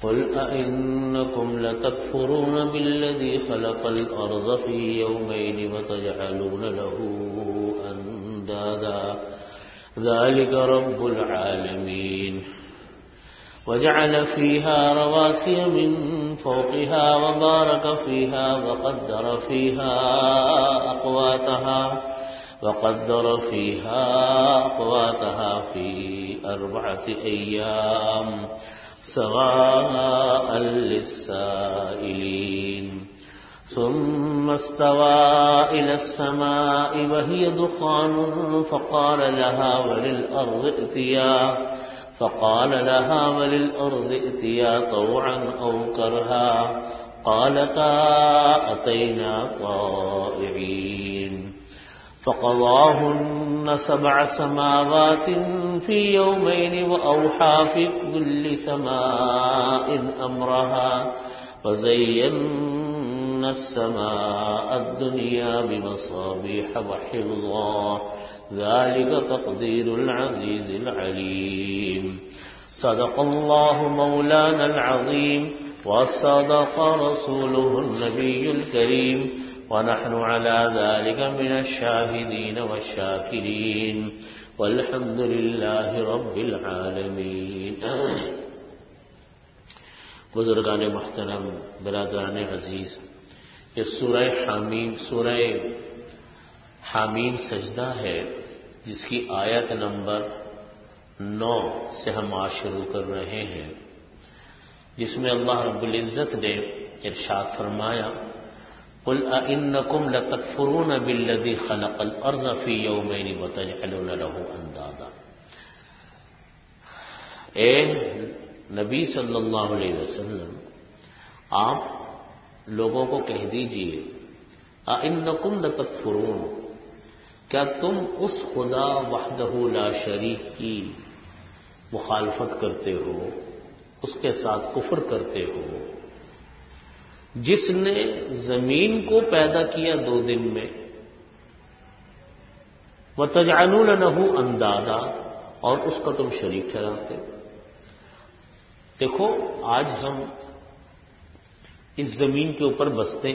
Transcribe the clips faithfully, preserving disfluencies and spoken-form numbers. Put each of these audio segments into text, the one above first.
قل أئنكم لتكفرون بالذي خلق الأرض في يومين وتجعلون له أندادا ذلك رب العالمين وجعل فيها رواسي من فوقها وبارك فيها وقدر فيها أقواتها وقدر فيها أقواتها في أربعة أيام سواء للسائلين ثم استوى إلى السماء وهي دخان فقال لها وللأرض ائتيا فقال لها وللأرض ائتيا طوعا أو كرها قالتا أتينا طائعين فقضاهن سبع سماوات في يومين وأوحى في كل سماء أمرها وزينا السماء الدنيا بمصابيح وحفظا ذلك تقدير العزيز العليم صدق الله مولانا العظيم وصدق رسوله النبي الكريم ونحن على ذلك من الشاهدين والشاكرين والحمد لله رب العالمين. بزرگان محترم، برادران عزیز، یہ سورہ حامیم سورہ حامیم سجدہ ہے جس کی آیت نمبر نو سے ہم آج شروع کر رہے ہیں، جس میں اللہ رب العزت نے ارشاد فرمایا قل أئنكم لتكفرون بالذي خلق الأرض في يومين وتجعلون له أندادا. اے نبی صلی اللہ علیہ وسلم، آپ لوگوں کو کہہ دیجئے أئنكم لتكفرون، کیا تم اس خدا وحدہ لا شریک کی مخالفت کرتے ہو، اس کے ساتھ کفر کرتے ہو، جس نے زمین کو پیدا کیا دو دن میں، وَتَجْعَلُونَ لَهُ أَنْدَادًا، اور اس کا تم شریک ٹھہراتے. دیکھو، آج ہم اس زمین کے اوپر بستے،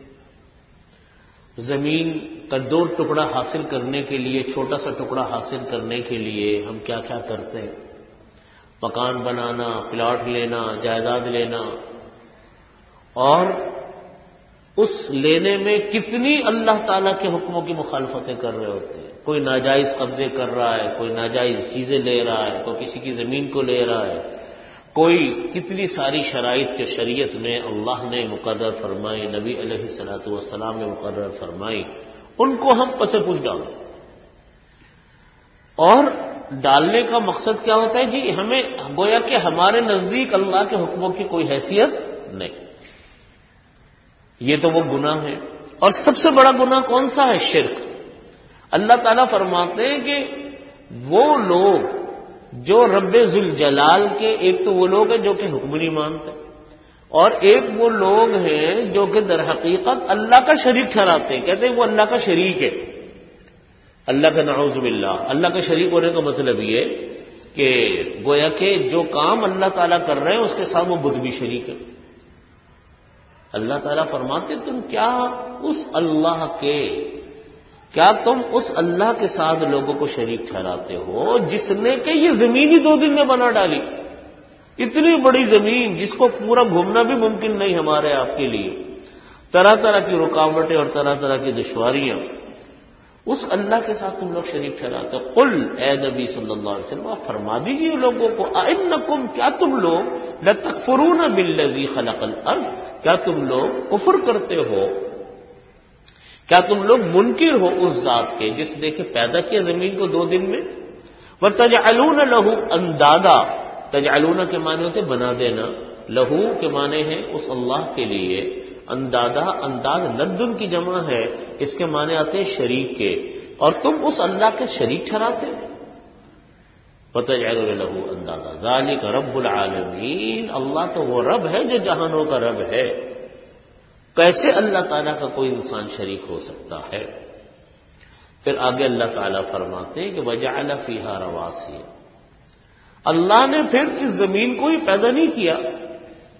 زمین کا دو ٹکڑا حاصل کرنے کے لیے، چھوٹا سا ٹکڑا حاصل کرنے کے لیے ہم کیا کیا کرتے ہیں؟ مکان بنانا، پلاٹ لینا، جائیداد لینا، اور اس لینے میں کتنی اللہ تعالیٰ کے حکموں کی مخالفتیں کر رہے ہوتے ہیں. کوئی ناجائز قبضے کر رہا ہے، کوئی ناجائز چیزیں لے رہا ہے، کوئی کسی کی زمین کو لے رہا ہے، کوئی کتنی ساری شرائط جو شریعت میں اللہ نے مقرر فرمائی، نبی علیہ الصلوۃ والسلام نے مقرر فرمائی، ان کو ہم پس پوچھ ڈالیں. اور ڈالنے کا مقصد کیا ہوتا ہے؟ جی ہمیں گویا کہ ہمارے نزدیک اللہ کے حکموں کی کوئی حیثیت نہیں. یہ تو وہ گناہ ہے. اور سب سے بڑا گناہ کون سا ہے؟ شرک. اللہ تعالیٰ فرماتے ہیں کہ وہ لوگ جو رب ذوالجلال کے، ایک تو وہ لوگ ہیں جو کہ حکم نہیں مانتے، اور ایک وہ لوگ ہیں جو کہ در حقیقت اللہ کا شریک ٹھہراتے ہیں. کہتے ہیں وہ اللہ کا شریک ہے. اللہ کا نعوذ باللہ. اللہ کا شریک ہونے کا مطلب یہ کہ گویا کہ جو کام اللہ تعالیٰ کر رہے ہیں اس کے ساتھ وہ بدھ بھی شریک ہے. اللہ تعالیٰ فرماتے تم کیا اس اللہ کے کیا تم اس اللہ کے ساتھ لوگوں کو شریک ٹھہراتے ہو جس نے کہ یہ زمین ہی دو دن میں بنا ڈالی. اتنی بڑی زمین جس کو پورا گھومنا بھی ممکن نہیں ہمارے آپ کے لیے، طرح طرح کی رکاوٹیں اور طرح طرح کی دشواریاں، اس اللہ کے ساتھ تم لوگ شریک ٹھہراتے ہو. قل، اے نبی صلی اللہ علیہ وسلم، آپ فرما دیجیے لوگوں کو اَإِنَّكُمْ، کیا تم لوگ لَتَكْفُرُونَ بِالَّذِي خَلَقَ الْأَرْضَ، کیا تم لوگ کفر کرتے ہو، کیا تم لوگ منکر ہو اس ذات کے جس نے کہ پیدا کیا زمین کو دو دن میں. وَتَجْعَلُونَ لَهُ أَنْدَادًا، تجعلون کے معنی ہوتے بنا دینا، لہو کے معنی ہے اس اللہ کے لیے، اندادا انداز ندن کی جمع ہے، اس کے معنی آتے ہیں شریک کے، اور تم اس اللہ کے شریک ٹھہراتے ہو. وَتَجْعَلُونَ لَهُ أَنْدَادًا ذَلِكَ رَبُّ الْعَالَمِينَ، اللہ تو وہ رب ہے جو جہانوں کا رب ہے. کیسے اللہ تعالیٰ کا کوئی انسان شریک ہو سکتا ہے؟ پھر آگے اللہ تعالیٰ فرماتے ہیں کہ وَجَعَلَ فِيهَا رَوَاسِيَ، اللہ نے پھر اس زمین کو ہی پیدا نہیں کیا،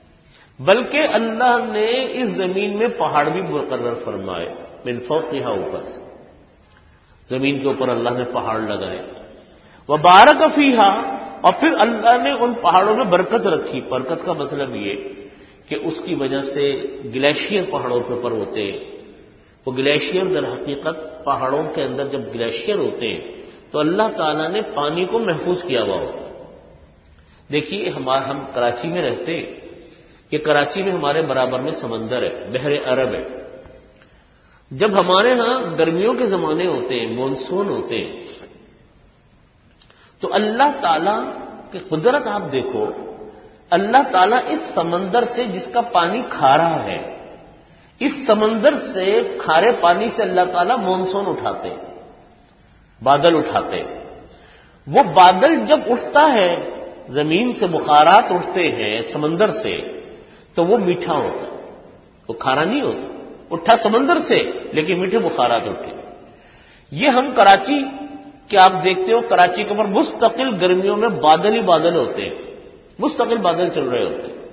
بلکہ اللہ نے اس زمین میں پہاڑ بھی مقرر فرمائے، من فوقہا، اوپر سے زمین کے اوپر اللہ نے پہاڑ لگائے، وبارک فیہا، اور پھر اللہ نے ان پہاڑوں میں برکت رکھی۔ برکت کا مطلب یہ کہ اس کی وجہ سے گلیشیئر پہاڑوں کے اوپر ہوتے ہیں، وہ گلیشیئر در حقیقت پہاڑوں کے اندر جب گلیشیئر ہوتے ہیں تو اللہ تعالیٰ نے پانی کو محفوظ کیا ہوا ہوتا ہے۔ دیکھیے ہمارا ہم کراچی میں رہتے ہیں، کہ کراچی میں ہمارے برابر میں سمندر ہے، بحر عرب ہے۔ جب ہمارے ہاں گرمیوں کے زمانے ہوتے ہیں، مونسون ہوتے ہیں، تو اللہ تعالیٰ کی قدرت آپ دیکھو، اللہ تعالیٰ اس سمندر سے جس کا پانی کھارا ہے، اس سمندر سے کھارے پانی سے اللہ تعالیٰ مونسون اٹھاتے، بادل اٹھاتے۔ وہ بادل جب اٹھتا ہے، زمین سے بخارات اٹھتے ہیں سمندر سے، تو وہ میٹھا ہوتا، وہ کھارا نہیں ہوتا، اٹھا سمندر سے لیکن میٹھے بخارات اٹھے۔ یہ ہم کراچی کہ آپ دیکھتے ہو کراچی کے اوپر مستقل گرمیوں میں بادل ہی بادل ہوتے ہیں، مستقل بادل چل رہے ہوتے ہیں۔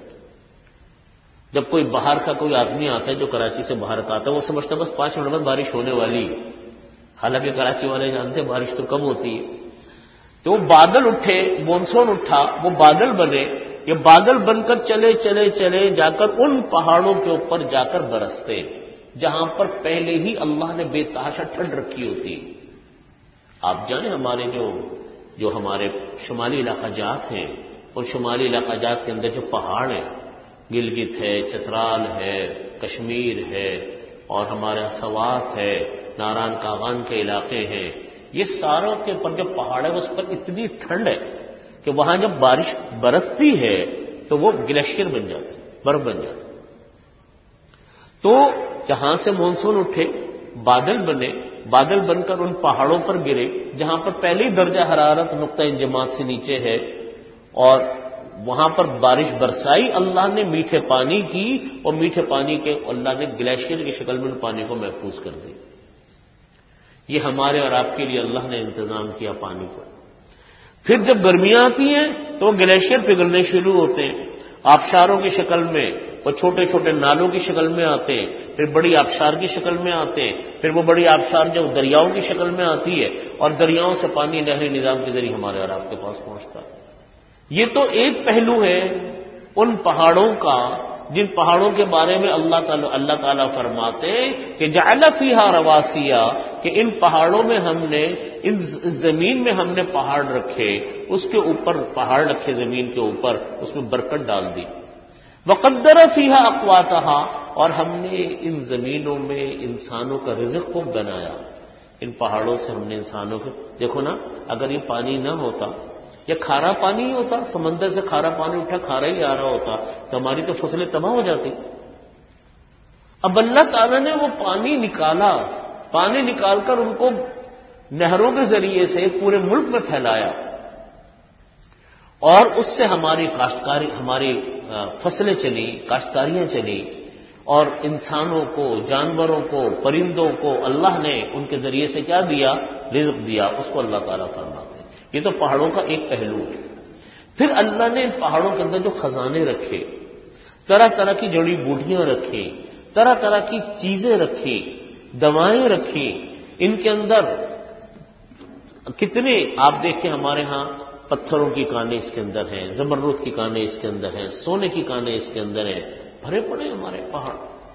جب کوئی باہر کا کوئی آدمی آتا ہے جو کراچی سے باہر کا آتا ہے، وہ سمجھتا ہے بس پانچ منٹ بعد بارش ہونے والی ہے، حالانکہ کراچی والے جانتے ہیں بارش تو کم ہوتی ہے۔ تو وہ بادل اٹھے، مونسون اٹھا، وہ بادل بنے، یہ بادل بن کر چلے چلے چلے جا کر ان پہاڑوں کے اوپر جا کر برستے جہاں پر پہلے ہی اللہ نے بے تحاشا ٹھنڈ رکھی ہوتی ہے۔ آپ جانیں ہمارے جو جو ہمارے شمالی علاقہ جات ہیں، اور شمالی علاقہ جات کے اندر جو پہاڑ ہیں، گلگت ہے، چترال ہے، کشمیر ہے، اور ہمارا سوات ہے، ناران کاغان کے علاقے ہیں، یہ ساروں کے اوپر جو پہاڑ ہے اس پر اتنی ٹھنڈ ہے کہ وہاں جب بارش برستی ہے تو وہ گلیشیئر بن جاتا ہے، برف بن جاتا ہے۔ تو جہاں سے مونسون اٹھے، بادل بنے، بادل بن کر ان پہاڑوں پر گرے جہاں پر پہلی درجہ حرارت نقطہ انجماد سے نیچے ہے، اور وہاں پر بارش برسائی اللہ نے میٹھے پانی کی، اور میٹھے پانی کے اللہ نے گلیشیئر کی شکل میں ان پانی کو محفوظ کر دی۔ یہ ہمارے اور آپ کے لیے اللہ نے انتظام کیا پانی کو۔ پھر جب گرمیاں آتی ہیں تو وہ گلیشیئر پگھلنے شروع ہوتے ہیں، آبشاروں کی شکل میں، وہ چھوٹے چھوٹے نالوں کی شکل میں آتے ہیں، پھر بڑی آبشار کی شکل میں آتے ہیں، پھر وہ بڑی آبشار جو دریاؤں کی شکل میں آتی ہے، اور دریاؤں سے پانی نہری نظام کے ذریعے ہمارے اور آپ کے پاس پہنچتا ہے۔ یہ تو ایک پہلو ہے ان پہاڑوں کا جن پہاڑوں کے بارے میں اللہ تعالیٰ اللہ تعالیٰ فرماتے کہ جعل فیہا رواسیا، کہ ان پہاڑوں میں ہم نے ان زمین میں ہم نے پہاڑ رکھے، اس کے اوپر پہاڑ رکھے زمین کے اوپر، اس میں برکت ڈال دی۔ وقدر فیہا اقواتہا، اور ہم نے ان زمینوں میں انسانوں کا رزق کو بنایا، ان پہاڑوں سے ہم نے انسانوں کو، دیکھو نا اگر یہ پانی نہ ہوتا، یا کھارا پانی ہی ہوتا، سمندر سے کھارا پانی اٹھا کھارا ہی آ رہا ہوتا تو ہماری تو فصلیں تباہ ہو جاتی۔ اب اللہ تعالیٰ نے وہ پانی نکالا، پانی نکال کر ان کو نہروں کے ذریعے سے پورے ملک میں پھیلایا، اور اس سے ہماری کاشتکاری ہماری فصلیں چلی، کاشتکاریاں چلی، اور انسانوں کو، جانوروں کو، پرندوں کو اللہ نے ان کے ذریعے سے کیا دیا؟ رزق دیا۔ اس کو اللہ تعالیٰ فرماتے ہیں۔ یہ تو پہاڑوں کا ایک پہلو ہے۔ پھر اللہ نے ان پہاڑوں کے اندر جو خزانے رکھے، طرح طرح کی جڑی بوٹیاں رکھی، طرح طرح کی چیزیں رکھی، دوائیں رکھی، ان کے اندر کتنے آپ دیکھیں ہمارے ہاں پتھروں کی کانیں اس کے اندر ہیں، زمرد کی کانیں اس کے اندر ہیں، سونے کی کانیں اس کے اندر ہیں، بھرے پڑے ہمارے پہاڑ۔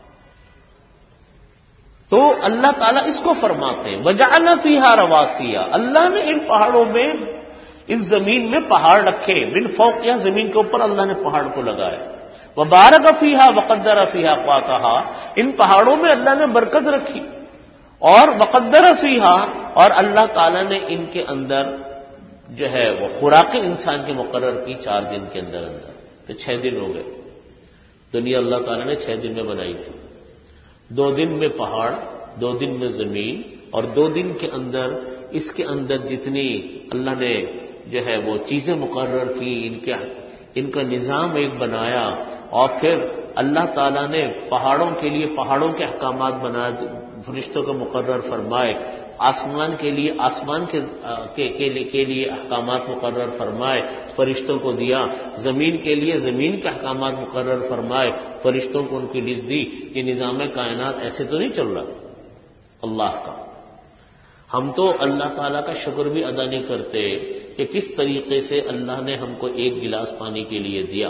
تو اللہ تعالیٰ اس کو فرماتے ہیں وَجَعَلَ فِيهَا رَوَاسِيَ، اللہ نے ان پہاڑوں میں، اس زمین میں پہاڑ رکھے، من فوق، یا زمین کے اوپر اللہ نے پہاڑ کو لگایا، وَبَارَكَ فِيهَا وَقَدَّرَ فِيهَا أَقْوَاتَهَا، ان پہاڑوں میں اللہ نے برکت رکھی، اور وَقَدَّرَ فِيهَا، اور اللہ تعالیٰ نے ان کے اندر جو ہے وہ خوراک انسان کے مقرر کی چار دن کے اندر اندر، تو چھ دن ہو گئے۔ دنیا اللہ تعالیٰ نے چھ دن میں بنائی تھی، دو دن میں پہاڑ، دو دن میں زمین، اور دو دن کے اندر اس کے اندر جتنی اللہ نے جو ہے وہ چیزیں مقرر کی، ان کے ان کا نظام ایک بنایا، اور پھر اللہ تعالیٰ نے پہاڑوں کے لیے پہاڑوں کے احکامات بنا، فرشتوں کو مقرر فرمائے، آسمان کے لیے آسمان کے کے, کے, لیے, کے لیے احکامات مقرر فرمائے، فرشتوں کو دیا، زمین کے لیے زمین کے احکامات مقرر فرمائے، فرشتوں کو ان کی ڈش دی. یہ نظام کائنات ایسے تو نہیں چل رہا اللہ کا. ہم تو اللہ تعالیٰ کا شکر بھی ادا نہیں کرتے کہ کس طریقے سے اللہ نے ہم کو ایک گلاس پانی کے لیے دیا.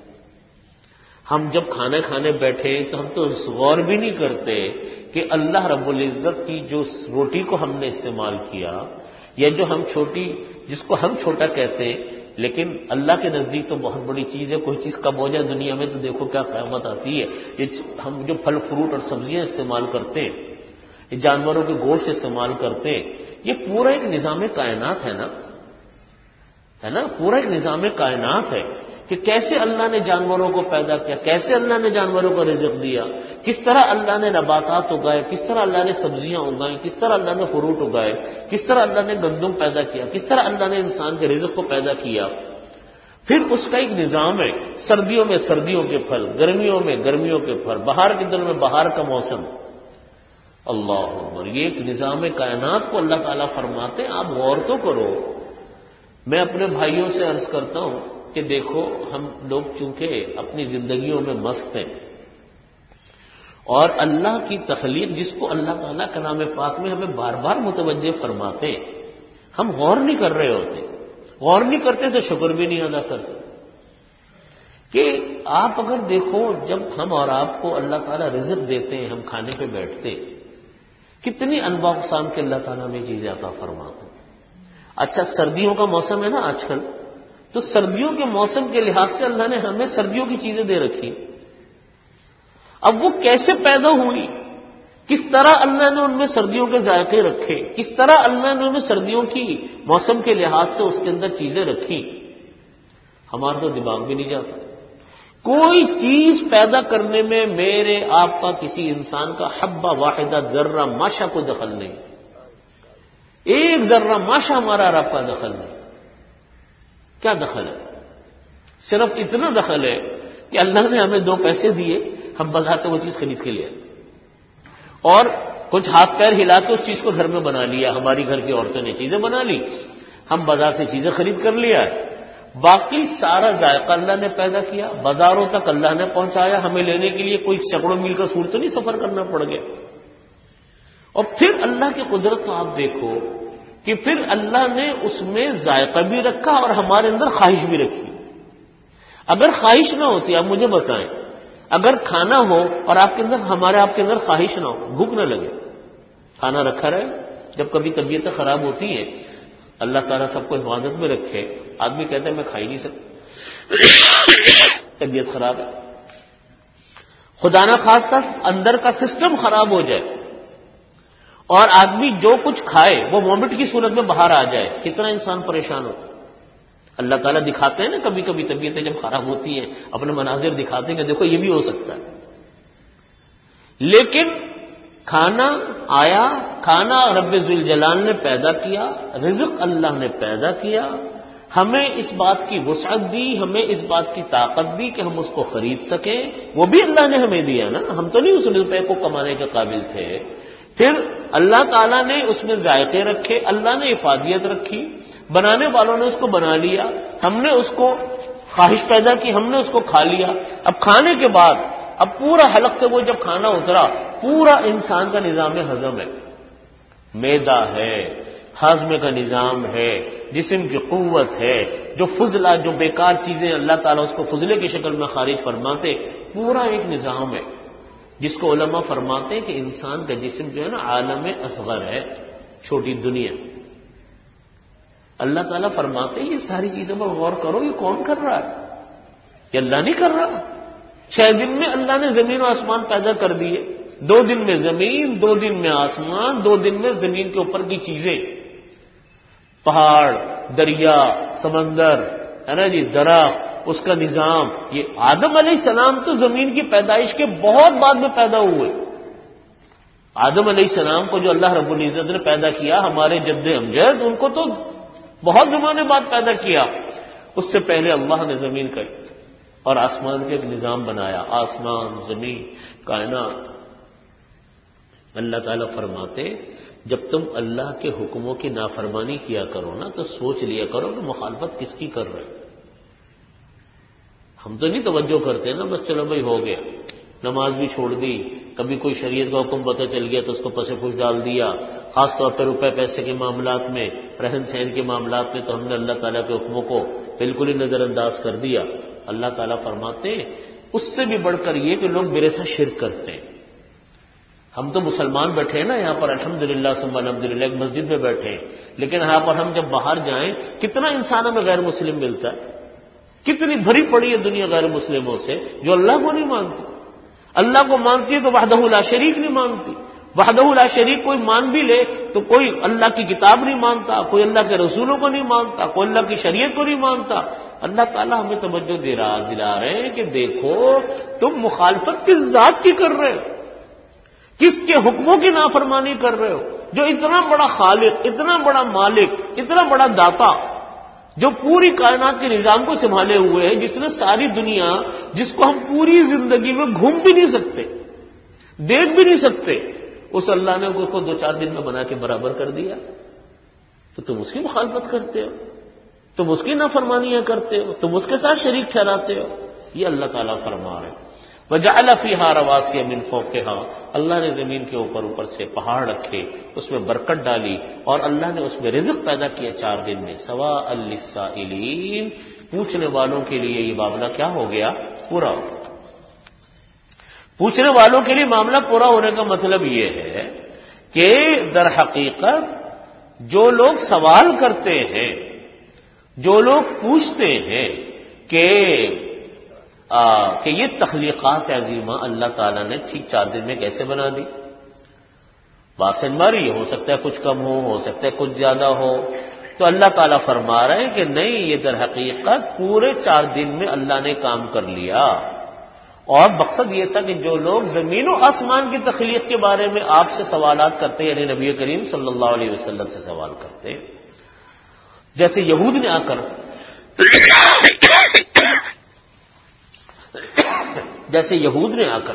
ہم جب کھانے کھانے بیٹھے تو ہم تو غور بھی نہیں کرتے کہ اللہ رب العزت کی جو روٹی کو ہم نے استعمال کیا، یا جو ہم چھوٹی جس کو ہم چھوٹا کہتے ہیں لیکن اللہ کے نزدیک تو بہت بڑی چیز ہے. کوئی چیز کم ہو جائے دنیا میں تو دیکھو کیا قیامت آتی ہے. یہ ہم جو پھل فروٹ اور سبزیاں استعمال کرتے ہیں، یہ جانوروں کے گوشت استعمال کرتے ہیں، یہ پورا ایک نظام کائنات ہے نا ہے نا پورا ایک نظام کائنات ہے کہ کیسے اللہ نے جانوروں کو پیدا کیا، کیسے اللہ نے جانوروں کو رزق دیا، کس طرح اللہ نے نباتات اگائے، کس طرح اللہ نے سبزیاں اگائیں، کس طرح اللہ نے فروٹ اگائے، کس طرح اللہ نے گندم پیدا کیا، کس طرح اللہ نے انسان کے رزق کو پیدا کیا. پھر اس کا ایک نظام ہے، سردیوں میں سردیوں کے پھل، گرمیوں میں گرمیوں کے پھل، بہار کے دنوں میں بہار کا موسم. اللہ اکبر، یہ ایک نظام کائنات کو اللہ تعالیٰ فرماتے ہیں آپ غور تو کرو. میں اپنے بھائیوں سے عرض کرتا ہوں کہ دیکھو ہم لوگ چونکہ اپنی زندگیوں میں مست ہیں اور اللہ کی تخلیق جس کو اللہ تعالیٰ کلام پاک میں ہمیں بار بار متوجہ فرماتے ہیں، ہم غور نہیں کر رہے ہوتے. غور نہیں کرتے تو شکر بھی نہیں ادا کرتے. کہ آپ اگر دیکھو جب ہم اور آپ کو اللہ تعالیٰ رزق دیتے ہیں، ہم کھانے پہ بیٹھتے ہیں، کتنی انواع اقسام کے اللہ تعالیٰ میں چیزیں عطا فرماتے ہیں. اچھا سردیوں کا موسم ہے نا آج کل، تو سردیوں کے موسم کے لحاظ سے اللہ نے ہمیں سردیوں کی چیزیں دے رکھی. اب وہ کیسے پیدا ہوئی، کس طرح اللہ نے ان میں سردیوں کے ذائقے رکھے، کس طرح اللہ نے ان میں سردیوں کی موسم کے لحاظ سے اس کے اندر چیزیں رکھی، ہمارا تو دماغ بھی نہیں جاتا. کوئی چیز پیدا کرنے میں میرے آپ کا کسی انسان کا حبہ واحدہ ذرہ ماشا کو دخل نہیں. ایک ذرہ ماشا ہمارا رب کا دخل نہیں. کیا دخل ہے؟ صرف اتنا دخل ہے کہ اللہ نے ہمیں دو پیسے دیے، ہم بازار سے وہ چیز خرید کے لیا اور کچھ ہاتھ پیر ہلا کے اس چیز کو گھر میں بنا لیا. ہماری گھر کی عورتوں نے چیزیں بنا لی، ہم بازار سے چیزیں خرید کر لیا. باقی سارا ذائقہ اللہ نے پیدا کیا، بازاروں تک اللہ نے پہنچایا. ہمیں لینے کے لیے کوئی سینکڑوں میل کا سور تو نہیں سفر کرنا پڑ گیا. اور پھر اللہ کی قدرت تو آپ دیکھو کہ پھر اللہ نے اس میں ذائقہ بھی رکھا اور ہمارے اندر خواہش بھی رکھی. اگر خواہش نہ ہوتی، آپ مجھے بتائیں، اگر کھانا ہو اور آپ کے اندر ہمارے آپ کے اندر خواہش نہ ہو، بھوک نہ لگے، کھانا رکھا رہے. جب کبھی طبیعتیں خراب ہوتی ہیں، اللہ تعالیٰ سب کو حفاظت میں رکھے، آدمی کہتا ہے میں کھا ہی نہیں سکتا، طبیعت خراب ہے، خدا نہ خواستہ اندر کا سسٹم خراب ہو جائے اور آدمی جو کچھ کھائے وہ وومٹ کی صورت میں باہر آ جائے، کتنا انسان پریشان ہو. اللہ تعالیٰ دکھاتے ہیں نا کبھی کبھی طبیعتیں جب خراب ہوتی ہیں اپنے مناظر دکھاتے ہیں کہ دیکھو یہ بھی ہو سکتا ہے. لیکن کھانا آیا، کھانا رب ذوالجلال نے پیدا کیا، رزق اللہ نے پیدا کیا، ہمیں اس بات کی وسعت دی، ہمیں اس بات کی طاقت دی کہ ہم اس کو خرید سکیں. وہ بھی اللہ نے ہمیں دیا نا، ہم تو نہیں اس روپے کو کمانے کے قابل تھے. پھر اللہ تعالیٰ نے اس میں ذائقے رکھے، اللہ نے افادیت رکھی، بنانے والوں نے اس کو بنا لیا، ہم نے اس کو خواہش پیدا کی، ہم نے اس کو کھا لیا. اب کھانے کے بعد اب پورا حلق سے وہ جب کھانا اترا، پورا انسان کا نظام ہضم ہے، معدہ ہے، ہاضمے کا نظام ہے، جسم کی قوت ہے، جو فضلہ جو بیکار چیزیں اللہ تعالیٰ اس کو فضلے کی شکل میں خارج فرماتے، پورا ایک نظام ہے جس کو علماء فرماتے ہیں کہ انسان کا جسم جو ہے نا عالم اصغر ہے، چھوٹی دنیا. اللہ تعالیٰ فرماتے ہیں یہ ساری چیزوں پر غور کرو، یہ کون کر رہا ہے؟ یہ اللہ نہیں کر رہا. چھ دن میں اللہ نے زمین و آسمان پیدا کر دیے، دو دن میں زمین، دو دن میں آسمان، دو دن میں زمین کے اوپر کی چیزیں، پہاڑ، دریا، سمندر، ہے نا جی، درخت، اس کا نظام. یہ آدم علیہ السلام تو زمین کی پیدائش کے بہت بعد میں پیدا ہوئے. آدم علیہ السلام کو جو اللہ رب العزت نے پیدا کیا، ہمارے جد امجد، ان کو تو بہت زمانے بعد پیدا کیا. اس سے پہلے اللہ نے زمین کا اور آسمان کا ایک نظام بنایا، آسمان، زمین، کائنات. اللہ تعالیٰ فرماتے جب تم اللہ کے حکموں کی نافرمانی کیا کرو نا تو سوچ لیا کرو کہ مخالفت کس کی کر رہے ہو. ہم تو نہیں توجہ کرتے نا، بس چلو بھائی ہو گیا، نماز بھی چھوڑ دی، کبھی کوئی شریعت کا حکم پتہ چل گیا تو اس کو پس پش ڈال دیا. خاص طور پر روپے پیسے کے معاملات میں، رہن سہن کے معاملات میں تو ہم نے اللہ تعالیٰ کے حکموں کو بالکل ہی نظر انداز کر دیا. اللہ تعالیٰ فرماتے ہیں اس سے بھی بڑھ کر یہ کہ لوگ میرے ساتھ شرک کرتے ہیں. ہم تو مسلمان بیٹھے ہیں نا یہاں پر الحمدللہ ثم الحمدللہ ایک مسجد میں بیٹھے ہیں، لیکن یہاں پر ہم جب باہر جائیں کتنا انسانوں میں غیر مسلم ملتا ہے، کتنی بھری پڑی ہے دنیا غیر مسلموں سے جو اللہ کو نہیں مانتی. اللہ کو مانتی ہے تو وحدہ لا شریک نہیں مانتی. وحدہ لا شریک کوئی مان بھی لے تو کوئی اللہ کی کتاب نہیں مانتا، کوئی اللہ کے رسولوں کو نہیں مانتا، کوئی اللہ کی شریعت کو نہیں مانتا. اللہ تعالیٰ ہمیں توجہ دے رہا دلا رہے ہیں کہ دیکھو تم مخالفت کس ذات کی کر رہے ہو، کس کے حکموں کی نافرمانی کر رہے ہو، جو اتنا بڑا خالق، اتنا بڑا مالک، اتنا بڑا داتا، جو پوری کائنات کے نظام کو سنبھالے ہوئے ہے، جس نے ساری دنیا، جس کو ہم پوری زندگی میں گھوم بھی نہیں سکتے، دیکھ بھی نہیں سکتے، اس اللہ نے اس کو دو چار دن میں بنا کے برابر کر دیا. تو تم اس کی مخالفت کرتے ہو، تم اس کی نافرمانیاں کرتے ہو، تم اس کے ساتھ شریک ٹھہراتے ہو. یہ اللہ تعالیٰ فرما رہے ہیں. وَجَعَلَ فِيهَا رَوَاسِيَ مِن فَوْقِهَا، اللہ نے زمین کے اوپر اوپر سے پہاڑ رکھے، اس میں برکت ڈالی، اور اللہ نے اس میں رزق پیدا کیا چار دن میں. سَوَاءً لِلسَّائِلِينَ، پوچھنے والوں کے لیے یہ معاملہ کیا ہو گیا؟ پورا ہو گیا. پوچھنے والوں کے لیے معاملہ پورا ہونے کا مطلب یہ ہے کہ در حقیقت جو لوگ سوال کرتے ہیں، جو لوگ پوچھتے ہیں کہ آ, کہ یہ تخلیقات عظیمہ اللہ تعالیٰ نے ٹھیک چار دن میں کیسے بنا دی، باسن ماری، ہو سکتا ہے کچھ کم ہو، ہو سکتا ہے کچھ زیادہ ہو، تو اللہ تعالیٰ فرما رہے ہیں کہ نہیں، یہ در حقیقت پورے چار دن میں اللہ نے کام کر لیا. اور مقصد یہ تھا کہ جو لوگ زمین و آسمان کی تخلیق کے بارے میں آپ سے سوالات کرتے ہیں، یعنی نبی کریم صلی اللہ علیہ وسلم سے سوال کرتے ہیں، جیسے یہود نے آ کر جیسے یہود نے آ کر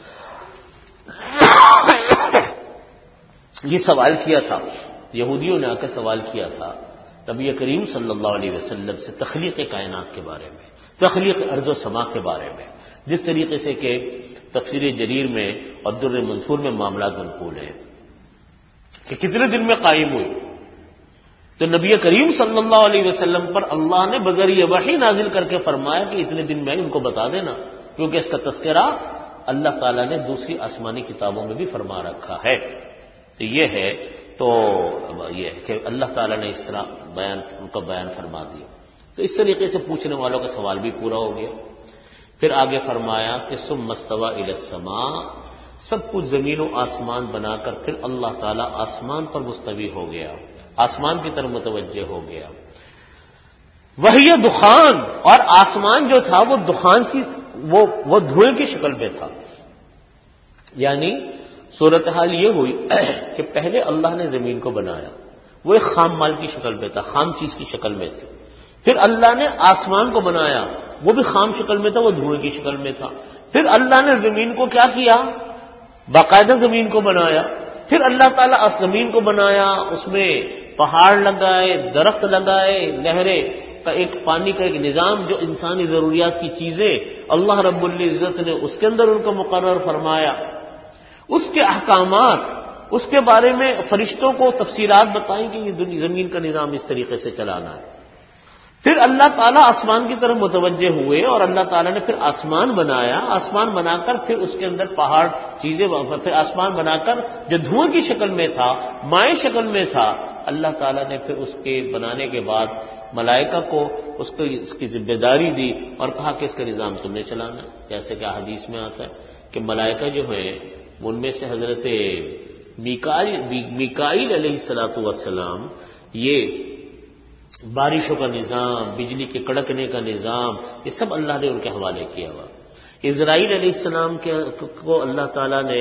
یہ سوال کیا تھا، یہودیوں نے آ کر سوال کیا تھا نبی کریم صلی اللہ علیہ وسلم سے تخلیق کائنات کے بارے میں، تخلیق ارض و سما کے بارے میں، جس طریقے سے کہ تفسیر جریر میں اور در منصور میں معاملات منقول ہیں کہ کتنے دن میں قائم ہوئی. تو نبی کریم صلی اللہ علیہ وسلم پر اللہ نے بذریعہ وحی نازل کر کے فرمایا کہ اتنے دن میں ان کو بتا دینا، کیونکہ اس کا تذکرہ اللہ تعالیٰ نے دوسری آسمانی کتابوں میں بھی فرما رکھا ہے. تو یہ ہے تو یہ ہے کہ اللہ تعالیٰ نے اس طرح بیان ان کا بیان فرما دیا. تو اس طریقے سے پوچھنے والوں کا سوال بھی پورا ہو گیا. پھر آگے فرمایا کہ ثم استوى الى السماء، سب کچھ زمین و آسمان بنا کر پھر اللہ تعالیٰ آسمان پر مستوی ہو گیا، آسمان کی طرف متوجہ ہو گیا. وہی دخان، اور آسمان جو تھا وہ دخان کی وہ وہ دھوئیں کی شکل میں تھا. یعنی صورتحال یہ ہوئی کہ پہلے اللہ نے زمین کو بنایا، وہ ایک خام مال کی شکل میں تھا، خام چیز کی شکل میں تھی. پھر اللہ نے آسمان کو بنایا، وہ بھی خام شکل میں تھا، وہ دھوئیں کی شکل میں تھا. پھر اللہ نے زمین کو کیا کیا؟ باقاعدہ زمین کو بنایا. پھر اللہ تعالیٰ زمین کو بنایا، اس میں پہاڑ لگائے، درخت لگائے، نہریں کا ایک پانی کا ایک نظام، جو انسانی ضروریات کی چیزیں اللہ رب العزت نے اس کے اندر ان کو مقرر فرمایا. اس کے احکامات، اس کے بارے میں فرشتوں کو تفصیلات بتائیں کہ یہ زمین کا نظام اس طریقے سے چلانا ہے. پھر اللہ تعالیٰ آسمان کی طرف متوجہ ہوئے اور اللہ تعالیٰ نے پھر آسمان بنایا. آسمان بنا کر پھر اس کے اندر پہاڑ چیزیں، پھر آسمان بنا کر جو دھوئیں کی شکل میں تھا، مائع شکل میں تھا، اللہ تعالیٰ نے پھر اس کے بنانے کے بعد ملائکہ کو اس کو اس کی ذمہ داری دی اور کہا کہ اس کا نظام تم نے چلانا. جیسے کہ حدیث میں آتا ہے کہ ملائکہ جو ہیں ان میں سے حضرت میکائیل میکائیل علیہ الصلوۃ والسلام، یہ بارشوں کا نظام، بجلی کے کڑکنے کا نظام، یہ سب اللہ نے ان کے حوالے کیا ہوا. اسرائیل علیہ السلام کے کو اللہ تعالیٰ نے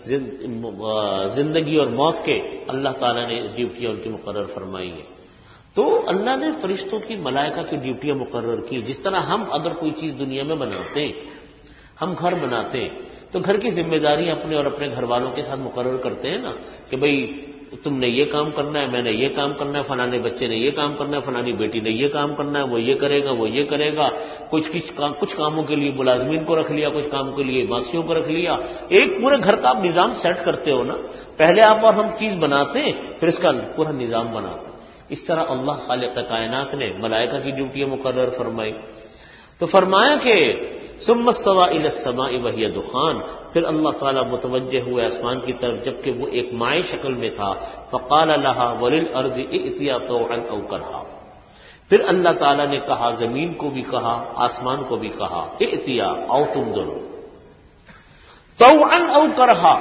زندگی اور موت کے اللہ تعالیٰ نے ڈیوٹیاں ان کی مقرر فرمائی ہیں. تو اللہ نے فرشتوں کی، ملائکہ کی ڈیوٹیاں مقرر کی. جس طرح ہم اگر کوئی چیز دنیا میں بناتے ہیں، ہم گھر بناتے ہیں تو گھر کی ذمہ داری اپنے اور اپنے گھر والوں کے ساتھ مقرر کرتے ہیں نا کہ بھئی تم نے یہ کام کرنا ہے، میں نے یہ کام کرنا ہے، فلانے بچے نے یہ کام کرنا ہے، فلانی بیٹی نے یہ کام کرنا ہے، وہ یہ کرے گا، وہ یہ کرے گا، کچھ کچھ کچھ کاموں کے لیے ملازمین کو رکھ لیا، کچھ کام کے لیے ماسیوں کو رکھ لیا. ایک پورے گھر کا آپ نظام سیٹ کرتے ہو نا. پہلے آپ اور ہم چیز بناتے ہیں، پھر اس کا پورا نظام بناتے ہیں. اس طرح اللہ خالق کائنات نے ملائکہ کی ڈیوٹیاں مقرر فرمائی. تو فرمایا کہ ثم استوى الى السماء وهي دخان، پھر اللہ تعالیٰ متوجہ ہوئے آسمان کی طرف جبکہ وہ ایک مائع شکل میں تھا. فقال لها وللارض ائتيا طوعا او كرها، پھر اللہ تعالیٰ نے کہا، زمین کو بھی کہا، آسمان کو بھی کہا، ائتيا آؤ تم دونوں، طوعا او كرها،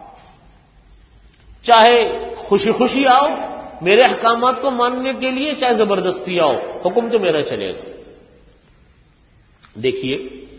چاہے خوشی خوشی آؤ میرے احکامات کو ماننے کے لیے، چاہے زبردستی آؤ، حکم تو میرا چلے گا. دیکھیے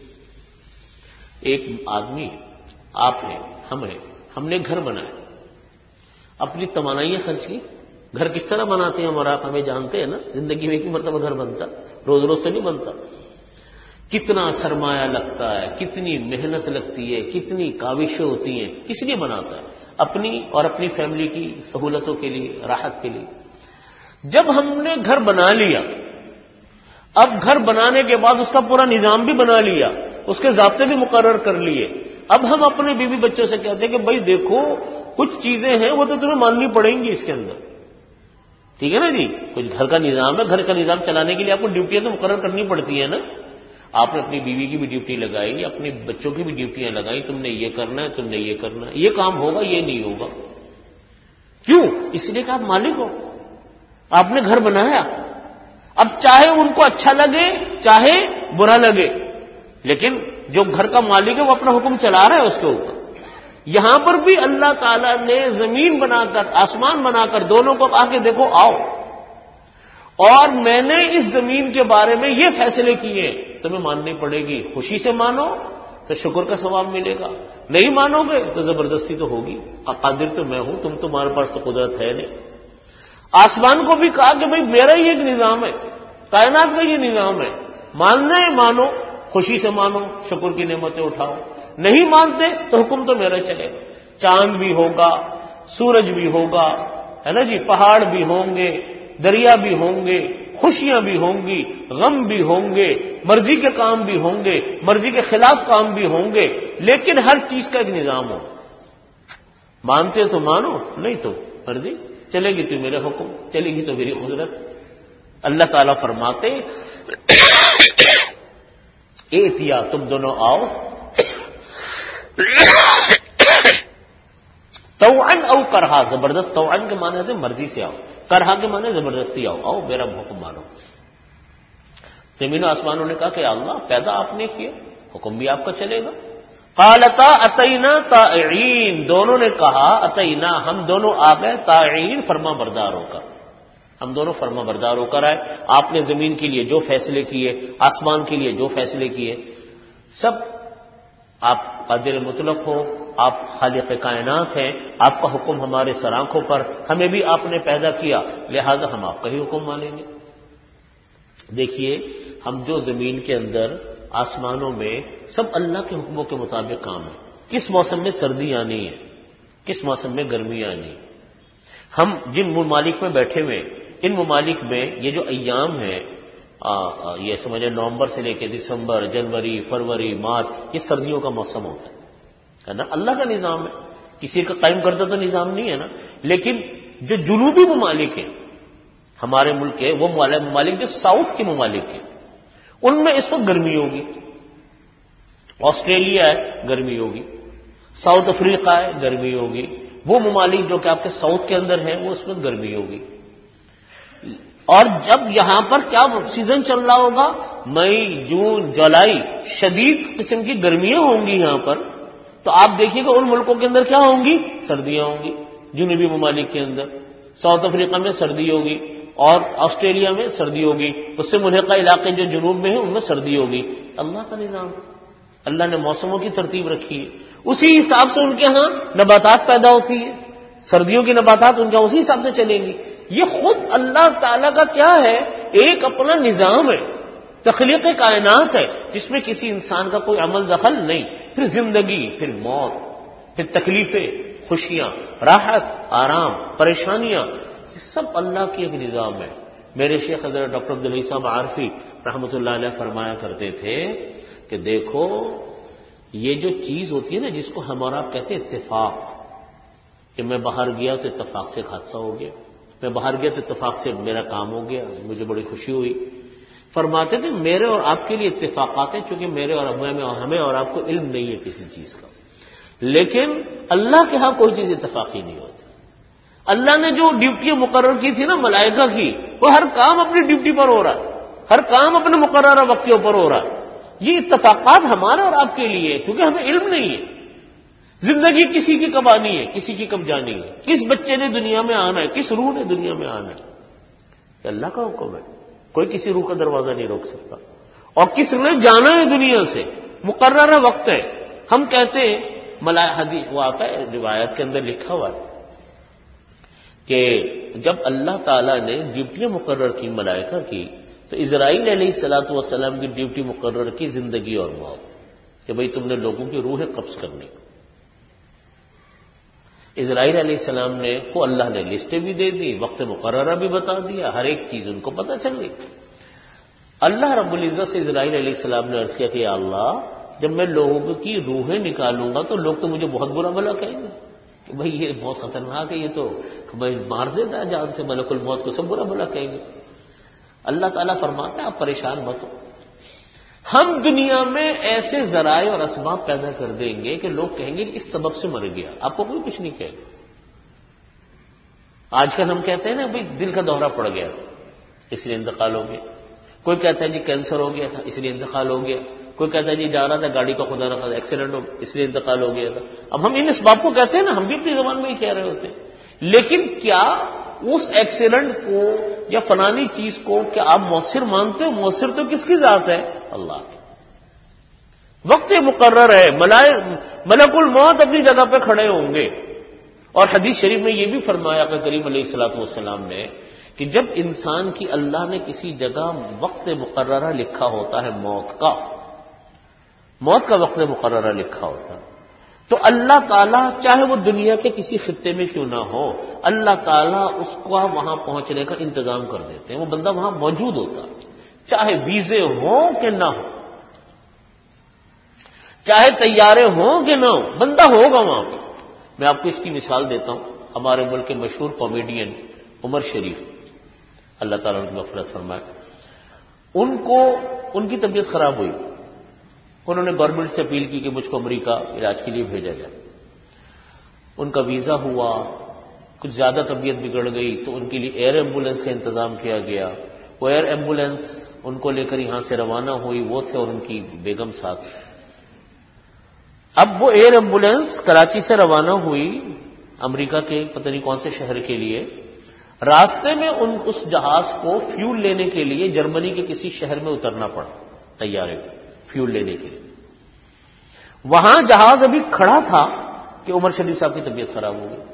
ایک آدمی، آپ نے، ہم نے ہم نے گھر بنایا، اپنی توانائیاں خرچ کی. گھر کس طرح بناتے ہیں ہم اور آپ ہمیں جانتے ہیں نا. زندگی میں ایک ہی مرتبہ گھر بنتا، روز روز سے نہیں بنتا. کتنا سرمایہ لگتا ہے، کتنی محنت لگتی ہے، کتنی کاوشیں ہوتی ہیں. کس لیے بناتا ہے؟ اپنی اور اپنی فیملی کی سہولتوں کے لیے، راحت کے لیے. جب ہم نے گھر بنا لیا، اب گھر بنانے کے بعد اس کا پورا نظام بھی بنا لیا، اس کے ضابطے بھی مقرر کر لیے. اب ہم اپنے بیوی بچوں سے کہتے ہیں کہ بھائی دیکھو کچھ چیزیں ہیں وہ تو تمہیں ماننی پڑیں گی اس کے اندر، ٹھیک ہے نا جی. کچھ گھر کا نظام ہے، گھر کا نظام چلانے کے لیے آپ کو ڈیوٹیاں تو مقرر کرنی پڑتی ہیں نا. آپ نے اپنی بیوی کی بھی ڈیوٹی لگائی، اپنے بچوں کی بھی ڈیوٹیاں لگائی، تم نے یہ کرنا ہے، تم نے یہ کرنا ہے، یہ کام ہوگا، یہ نہیں ہوگا. کیوں؟ اس لیے کہ آپ مالک ہو، آپ نے گھر بنایا. اب چاہے ان کو اچھا لگے چاہے برا لگے، لیکن جو گھر کا مالک ہے وہ اپنا حکم چلا رہا ہے اس کے اوپر. یہاں پر بھی اللہ تعالیٰ نے زمین بنا کر، آسمان بنا کر دونوں کو آ کے دیکھو آؤ، اور میں نے اس زمین کے بارے میں یہ فیصلے کیے، تمہیں ماننی پڑے گی. خوشی سے مانو تو شکر کا ثواب ملے گا، نہیں مانو گے تو زبردستی تو ہوگی. قادر تو میں ہوں، تم تمہارے پاس تو قدرت ہے نہیں. آسمان کو بھی کہا کہ بھئی میرا ہی ایک نظام ہے، کائنات کا یہ نظام ہے، ماننا ہے مانو، خوشی سے مانو، شکر کی نعمتیں اٹھاؤ. نہیں مانتے تو حکم تو میرا چلے گا. چاند بھی ہوگا، سورج بھی ہوگا، ہے نا جی، پہاڑ بھی ہوں گے، دریا بھی ہوں گے، خوشیاں بھی ہوں گی، غم بھی ہوں گے، مرضی کے کام بھی ہوں گے، مرضی کے خلاف کام بھی ہوں گے، لیکن ہر چیز کا ایک نظام ہو. مانتے تو مانو، نہیں تو مرضی، چلے گی تو میرے حکم، چلے گی تو میری قدرت. اللہ تعالیٰ فرماتے ایتیا، تم دونوں آؤ، توعن او کرہا، زبردست. توعن کے معنی ہے مرضی سے آؤ، کرہا کے معنی زبردستی آؤ، آؤ میرا حکم مانو. زمین و آسمانوں نے کہا کہ اللہ پیدا آپ نے کیا، حکم بھی آپ کا چلے گا. قالتا اتینا طائعین، دونوں نے کہا اتینا، ہم دونوں آ گئے، طائعین فرما بردار ہو کر، ہم دونوں فرما بردار ہو کر آئے. آپ نے زمین کے لیے جو فیصلے کیے، آسمان کے لیے جو فیصلے کیے، سب آپ قادر مطلق ہو، آپ خالق کائنات ہیں، آپ کا حکم ہمارے سر آنکھوں پر، ہمیں بھی آپ نے پیدا کیا، لہذا ہم آپ کا ہی حکم مانیں گے. دیکھیے ہم جو زمین کے اندر، آسمانوں میں، سب اللہ کے حکموں کے مطابق کام ہے. کس موسم میں سردی آنی ہے، کس موسم میں گرمی آنی ہے. ہم جن ممالک میں بیٹھے ہوئے، ان ممالک میں یہ جو ایام ہیں، آ, آ, یہ سمجھے نومبر سے لے کے دسمبر، جنوری، فروری، مارچ، یہ سردیوں کا موسم ہوتا ہے، ہے نا. اللہ کا نظام ہے، کسی کا قائم کردہ تو نظام نہیں ہے نا. لیکن جو جنوبی ممالک ہیں ہمارے ملک کے، وہ ممالک جو ساؤتھ کے ممالک ہیں، ان میں اس وقت گرمی ہوگی. آسٹریلیا ہے گرمی ہوگی، ساؤتھ افریقہ ہے گرمی ہوگی، وہ ممالک جو کہ آپ کے ساؤتھ کے اندر ہیں وہ اس وقت گرمی ہوگی. اور جب یہاں پر کیا سیزن چل رہا ہوگا، مئی، جون، جولائی، شدید قسم کی گرمیاں ہوں گی یہاں پر، تو آپ دیکھیے کہ ان ملکوں کے اندر کیا ہوں گی، سردیاں ہوں گی. جنوبی ممالک کے اندر ساؤتھ افریقہ میں سردی ہوگی، اور آسٹریلیا میں سردی ہوگی، اس سے ملحقہ علاقے جو جنوب میں ہیں ان میں سردی ہوگی. اللہ کا نظام، اللہ نے موسموں کی ترتیب رکھی ہے، اسی حساب سے ان کے ہاں نباتات پیدا ہوتی ہے، سردیوں کی نباتات ان کے اسی حساب سے چلیں گی. یہ خود اللہ تعالیٰ کا کیا ہے، ایک اپنا نظام ہے، تخلیق کائنات ہے، جس میں کسی انسان کا کوئی عمل دخل نہیں. پھر زندگی، پھر موت، پھر تکلیفیں، خوشیاں، راحت، آرام، پریشانیاں، یہ سب اللہ کی ایک نظام ہے۔ میرے شیخ حضرت ڈاکٹر عبدالحی صاحب عارفی رحمۃ اللہ علیہ فرمایا کرتے تھے کہ دیکھو یہ جو چیز ہوتی ہے نا جس کو ہم اور آپ کہتے ہیں اتفاق، کہ میں باہر گیا تو اتفاق سے ایک حادثہ ہو گیا، میں باہر گیا تو اتفاق سے میرا کام ہو گیا، مجھے بڑی خوشی ہوئی۔ فرماتے تھے میرے اور آپ کے لیے اتفاقات ہیں چونکہ میرے اور ہمیں اور آپ کو علم نہیں ہے کسی چیز کا، لیکن اللہ کے ہاں کوئی چیز اتفاقی نہیں ہوتی۔ اللہ نے جو ڈیوٹیاں مقرر کی تھی نا ملائکہ کی، وہ ہر کام اپنی ڈیوٹی پر ہو رہا ہے، ہر کام اپنے مقررہ وقت کے اوپر ہو رہا ہے۔ یہ اتفاقات ہمارے اور آپ کے لیے کیونکہ ہمیں علم نہیں ہے۔ زندگی کسی کی کب آنی ہے، کسی کی کب جانی ہے، کس بچے نے دنیا میں آنا ہے، کس روح نے دنیا میں آنا ہے، یہ اللہ کا حکم ہے، کوئی کسی روح کا دروازہ نہیں روک سکتا۔ اور کس نے جانا ہے دنیا سے مقررہ وقت ہے۔ ہم کہتے ہیں حدیث وہ آتا ہے روایت کے اندر لکھا ہوا ہے کہ جب اللہ تعالیٰ نے ڈیوٹیاں مقرر کی ملائکہ کی تو اسرائیل علیہ الصلوۃ والسلام کی ڈیوٹی مقرر کی زندگی اور موت، کہ بھئی تم نے لوگوں کی روحیں قبض کرنی۔ اسرائیل علیہ السلام نے کو اللہ نے لسٹیں بھی دے دی، وقت مقررہ بھی بتا دیا، ہر ایک چیز ان کو پتہ چل گئی۔ اللہ رب العزت سے اسرائیل علیہ السلام نے عرض کیا کہ یا اللہ جب میں لوگوں کی روحیں نکالوں گا تو لوگ تو مجھے بہت برا بھلا کہیں گے کہ بھئی یہ بہت خطرناک ہے، یہ تو مار دیتا ہے جان سے، ملک الموت کو سب برا بھلا کہیں گے۔ اللہ تعالیٰ فرماتا ہے آپ پریشان مت ہو، ہم دنیا میں ایسے ذرائع اور اسباب پیدا کر دیں گے کہ لوگ کہیں گے کہ اس سبب سے مر گیا، آپ کو کوئی کچھ نہیں کہے گا۔ آج کل ہم کہتے ہیں نا بھئی دل کا دورہ پڑ گیا تھا اس لیے انتقال ہو گیا، کوئی کہتا ہے جی کینسر ہو گیا تھا اس لیے انتقال ہو گیا، کوئی کہتا ہے جی جا رہا تھا گاڑی کا خدا رکھا ایکسیڈنٹ ہو اس لیے انتقال ہو گیا تھا۔ اب ہم ان اسباب کو کہتے ہیں نا، ہم بھی اپنی زبان میں ہی کہہ رہے ہوتے ہیں، لیکن کیا اس ایکسیڈنٹ کو یا فلانی چیز کو کیا آپ مؤثر مانتے ہو؟ مؤثر تو کس کی ذات ہے؟ اللہ کی۔ وقت مقرر ہے، ملک الموت اپنی جگہ پہ کھڑے ہوں گے۔ اور حدیث شریف میں یہ بھی فرمایا کہ کریم علیہ الصلوۃ والسلام نے کہ جب انسان کی اللہ نے کسی جگہ وقت مقررہ لکھا ہوتا ہے، موت کا موت کا وقت مقررہ لکھا ہوتا ہے، تو اللہ تعالیٰ چاہے وہ دنیا کے کسی خطے میں کیوں نہ ہو، اللہ تعالیٰ اس کو وہاں پہنچنے کا انتظام کر دیتے ہیں، وہ بندہ وہاں موجود ہوتا ہے، چاہے ویزے ہوں کہ نہ ہو، چاہے طیارے ہوں کہ نہ ہو، بندہ ہوگا وہاں پہ۔ میں آپ کو اس کی مثال دیتا ہوں، ہمارے ملک کے مشہور کامیڈین عمر شریف اللہ تعالیٰ ان کی مغفرت فرمائے، ان کو ان کی طبیعت خراب ہوئی، انہوں نے گورنمنٹ سے اپیل کی کہ مجھ کو امریکہ علاج کے لیے بھیجا جائے۔ ان کا ویزا ہوا، کچھ زیادہ طبیعت بگڑ گئی تو ان کے لیے ایئر ایمبولینس کا انتظام کیا گیا، وہ ایئر ایمبولینس ان کو لے کر یہاں سے روانہ ہوئی، وہ تھے اور ان کی بیگم ساتھ۔ اب وہ ایئر ایمبولینس کراچی سے روانہ ہوئی امریکہ کے پتہ نہیں کون سے شہر کے لیے، راستے میں ان اس جہاز کو فیول لینے کے لیے جرمنی کے کسی شہر میں اترنا پڑا، طیارے کو فیول لینے کے لیے۔ وہاں جہاز ابھی کھڑا تھا کہ عمر شریف صاحب کی طبیعت خراب ہو گئی۔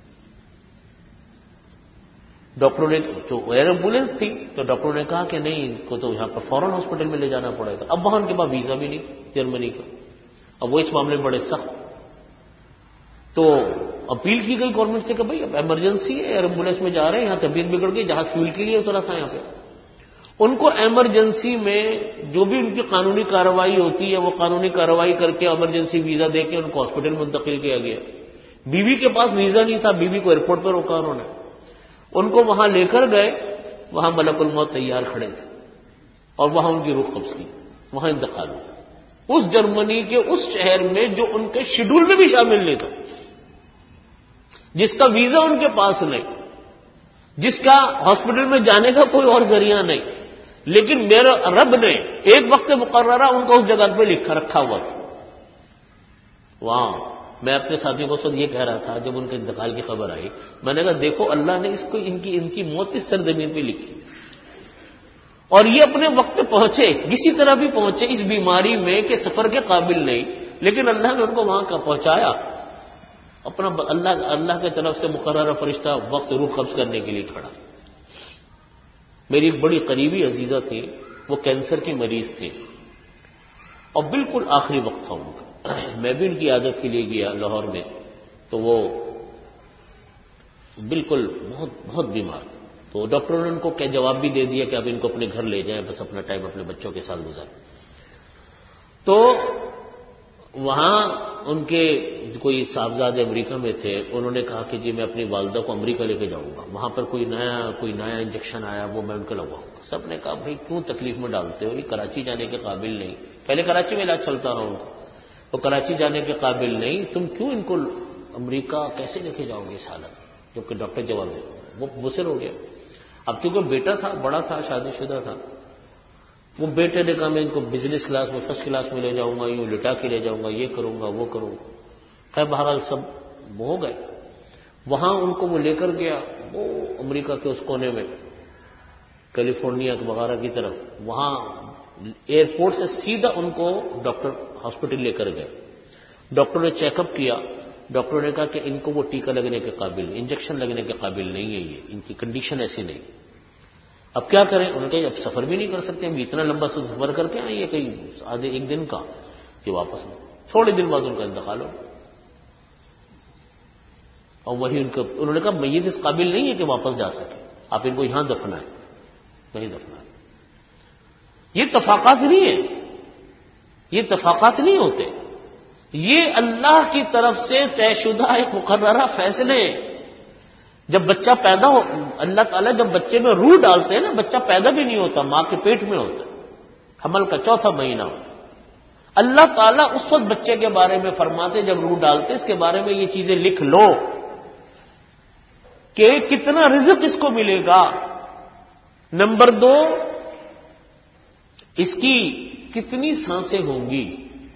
ڈاکٹروں نے جو ایئر ایمبولینس تھی تو ڈاکٹروں نے کہا کہ نہیں ان کو تو یہاں پر فوراً ہاسپٹل میں لے جانا پڑے گا۔ اب وہاں ان کے پاس ویزا بھی نہیں جرمنی کا، اب وہ اس معاملے میں بڑے سخت، تو اپیل کی گئی گورنمنٹ سے کہ بھائی اب ایمرجنسی ہے، ایئر ایمبولینس میں جا رہے ہیں، یہاں طبیعت بگڑ گئی، جہاز فیول کے لیے اترا تھا یہاں پہ۔ ان کو ایمرجنسی میں جو بھی ان کی قانونی کارروائی ہوتی ہے وہ قانونی کارروائی کر کے ایمرجنسی ویزا دے کے ان کو ہاسپٹل منتقل کیا گیا۔ بیوی کے پاس ویزا نہیں تھا، بیوی کو ایئرپورٹ پہ روکا انہوں نے، ان کو وہاں لے کر گئے، وہاں ملک الموت تیار کھڑے تھے اور وہاں ان کی روح قبض کی، وہاں انتقال ہوا، اس جرمنی کے اس شہر میں جو ان کے شیڈول میں بھی شامل نہیں تھا، جس کا ویزا ان کے پاس نہیں، جس کا ہاسپٹل میں جانے کا کوئی اور ذریعہ نہیں، لیکن میرے رب نے ایک وقت مقررہ ان کو اس جگہ پہ لکھا رکھا ہوا تھا۔ وہاں میں اپنے ساتھیوں کو ساتھ یہ کہہ رہا تھا جب ان کے انتقال کی خبر آئی، میں نے کہا دیکھو اللہ نے اس کو ان کی ان کی موت اس سرزمین پہ لکھی تھی اور یہ اپنے وقت پہ پہنچے، کسی طرح بھی پہنچے اس بیماری میں کہ سفر کے قابل نہیں، لیکن اللہ نے ان کو وہاں کا پہنچایا، اپنا اللہ اللہ کی طرف سے مقررہ فرشتہ وقت روح قبض کرنے کے لیے کھڑا۔ میری ایک بڑی قریبی عزیزہ تھی، وہ کینسر کی مریض تھی اور بالکل آخری وقت تھا ان کا، میں بھی ان کی عیادت کے لیے گیا لاہور میں، تو وہ بالکل بہت بہت بیمار تھے. تو ڈاکٹروں نے ان کو کیا جواب بھی دے دیا کہ اب ان کو اپنے گھر لے جائیں، بس اپنا ٹائم اپنے بچوں کے ساتھ گزاریں. تو وہاں ان کے کوئی صاحبزادے امریکہ میں تھے، انہوں نے کہا کہ جی میں اپنی والدہ کو امریکہ لے کے جاؤں گا، وہاں پر کوئی نیا کوئی نیا انجیکشن آیا وہ میں ان کو لگواؤں گا. سب نے کہا بھائی کیوں تکلیف میں ڈالتے ہو، یہ کراچی جانے کے قابل نہیں. پہلے کراچی میں علاج چلتا رہا ان کو، تو کراچی جانے کے قابل نہیں، تم کیوں ان کو امریکہ کیسے لے کے جاؤ گے اس حالت میں؟ جبکہ ڈاکٹر جواب دے وہ مصر ہو گیا. اب چونکہ بیٹا تھا، بڑا تھا، شادی شدہ تھا، وہ بیٹے نے کہا میں ان کو بزنس کلاس میں فرسٹ کلاس میں لے جاؤں گا، یوں لٹا کے لے جاؤں گا، یہ کروں گا وہ کروں گا. خیر بہرحال سب وہ ہو گئے. وہاں ان کو وہ لے کر گیا وہ امریکہ کے اس کونے میں کیلیفورنیا وغیرہ کی طرف. وہاں ایئرپورٹ سے سیدھا ان کو ڈاکٹر ہاسپٹل لے کر گئے. ڈاکٹر نے چیک اپ کیا، ڈاکٹر نے کہا کہ ان کو وہ ٹیکہ لگنے کے قابل، انجیکشن لگنے کے قابل نہیں ہے، یہ ان کی کنڈیشن ایسی نہیں. اب کیا کریں؟ انہوں نے کہا اب سفر بھی نہیں کر سکتے، ہم اتنا لمبا سفر کر کے آئیں، یہ کہیں آدھے ایک دن کا کہ واپس نہیں. تھوڑے دن بعد ان کا انتقال ہو. اور وہی ان کو انہوں نے کہا میت اس قابل نہیں ہے کہ واپس جا سکے، آپ ان کو یہاں دفنائیں، وہیں دفنائیں. یہ اتفاقات نہیں ہے، یہ اتفاقات نہیں ہوتے، یہ اللہ کی طرف سے طے شدہ ایک مقررہ فیصلے. جب بچہ پیدا ہو، اللہ تعالیٰ جب بچے میں روح ڈالتے ہیں نا، بچہ پیدا بھی نہیں ہوتا، ماں کے پیٹ میں ہوتا، حمل کا چوتھا مہینہ ہوتا. اللہ تعالیٰ اس وقت بچے کے بارے میں فرماتے جب روح ڈالتے اس کے بارے میں یہ چیزیں لکھ لو کہ کتنا رزق اس کو ملے گا. نمبر دو، اس کی کتنی سانسیں ہوں گی.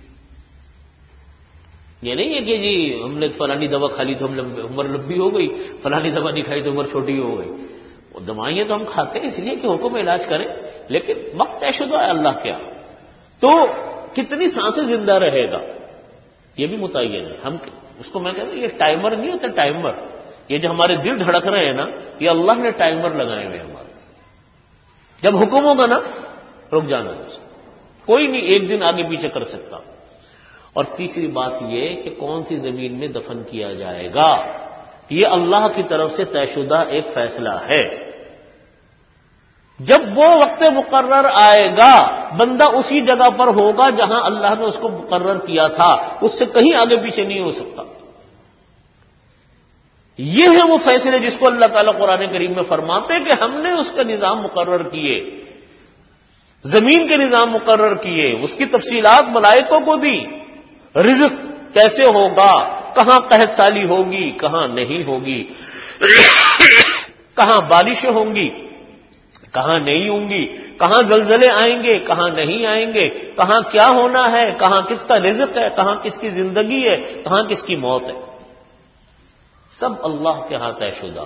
یہ نہیں ہے کہ جی ہم نے فلانی دوا کھا لی تو ہم عمر لمبی ہو گئی، فلانی دوا نہیں کھائی تو عمر چھوٹی ہو گئی. وہ دوائیں تو ہم کھاتے ہیں اس لیے کہ حکم علاج کریں، لیکن وقت طے شدہ ہے اللہ کیا. تو کتنی سانسیں زندہ رہے گا یہ بھی متعین ہے. ہم اس کو میں کہتا ہوں یہ ٹائمر نہیں ہوتا، ٹائمر. یہ جو ہمارے دل دھڑک رہے ہیں نا، یہ اللہ نے ٹائمر لگائے ہوئے ہمارے. جب حکم ہوگا نا رک جانا ہے، کوئی نہیں ایک دن آگے پیچھے کر سکتا. اور تیسری بات یہ کہ کون سی زمین میں دفن کیا جائے گا، یہ اللہ کی طرف سے طے شدہ ایک فیصلہ ہے. جب وہ وقت مقرر آئے گا بندہ اسی جگہ پر ہوگا جہاں اللہ نے اس کو مقرر کیا تھا، اس سے کہیں آگے پیچھے نہیں ہو سکتا. یہ ہے وہ فیصلے جس کو اللہ تعالیٰ قرآن کریم میں فرماتے ہیں کہ ہم نے اس کا نظام مقرر کیے، زمین کے نظام مقرر کیے، اس کی تفصیلات ملائکوں کو دی. رزق کیسے ہوگا، کہاں قحط سالی ہوگی، کہاں نہیں ہوگی، کہاں بارشیں ہوں گی، کہاں نہیں ہوں گی، کہاں زلزلے آئیں گے، کہاں نہیں آئیں گے، کہاں کیا ہونا ہے، کہاں کس کا رزق ہے، کہاں کس کی زندگی ہے، کہاں کس کی موت ہے. سب اللہ کے ہاتھ طے شدہ.